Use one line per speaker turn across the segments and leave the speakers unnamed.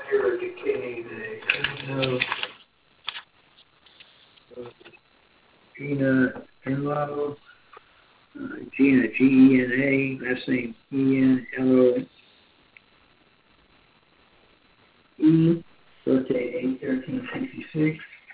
Gina Enlo, Gina, G-E-N-A, last name E-N-L-O-E, birthday 8/13/66.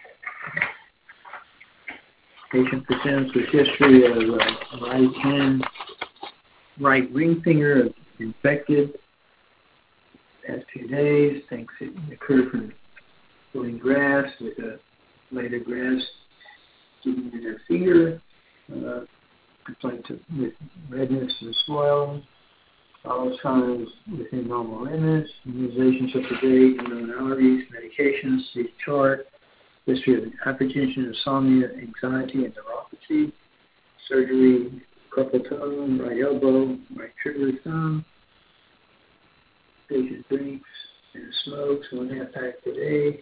Patient presents with history of right hand, right ring finger infected. Past 2 days, thinks it occurred from pulling grass with a blade of grass getting in their finger. Complaints with redness and swelling. All signs within normal limits. Immunizations up to date. Known allergies, medications. See chart. History of hypertension, insomnia, anxiety, and neuropathy. Surgery, carpal tunnel, right elbow, right trigger thumb. Patient drinks and smokes 1.5 packs a day.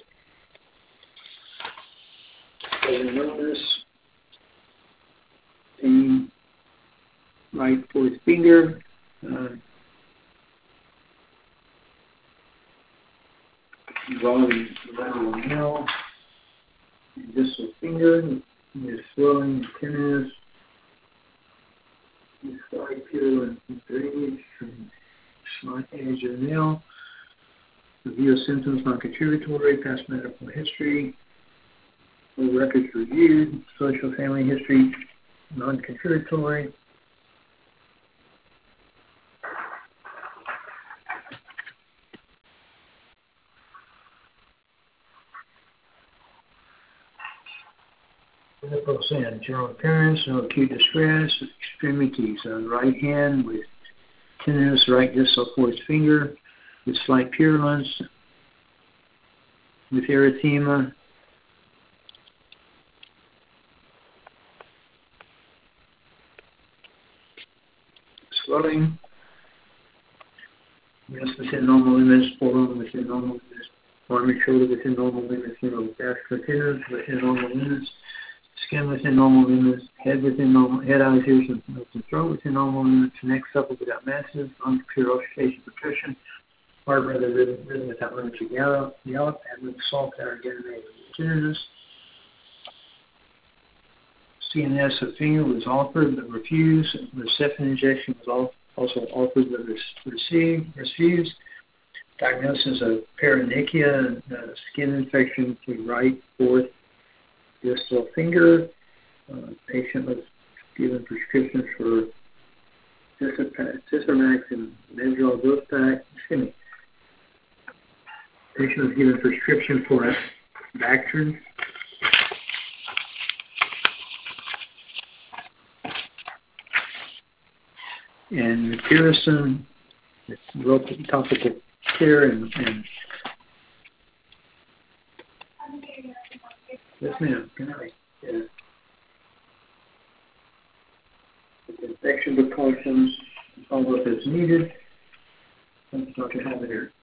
Present illness. Pain, right fourth finger. Involving lateral nail. Distal finger. There's swelling, tenderness. Slight purulent drainage from slight edge of the nail. Review of symptoms non-contributory, past medical history, full records reviewed, social family history non-contributory. Clinical sin, general appearance, no acute distress, extremities, right hand with tenderness, right distal fourth finger, with slight purulence, with erythema, swelling, yes, within normal limits, forearm within normal limits, arm and shoulder within normal limits, vascular tendons within normal limits, skin within normal limits, head within normal, head, eyes, ears, and nose and throat within normal limits, neck supple without masses, unpure auscultation, percussion, heart rather rhythm without limits to gallop, abdomen soft, aerodynamic tenderness. CNS of finger was offered but refused. Reception injection was also offered but refused. Diagnosis of paronychia, skin infection to right fourth distal finger. Patient was given prescriptions for Sysamax and Medrol dose pack. Patient was given prescription for Bactrim. And Purison, local topical care and yes, ma'am. Good night. Yeah. Infection precautions, follow up as needed. Dr. Haber here.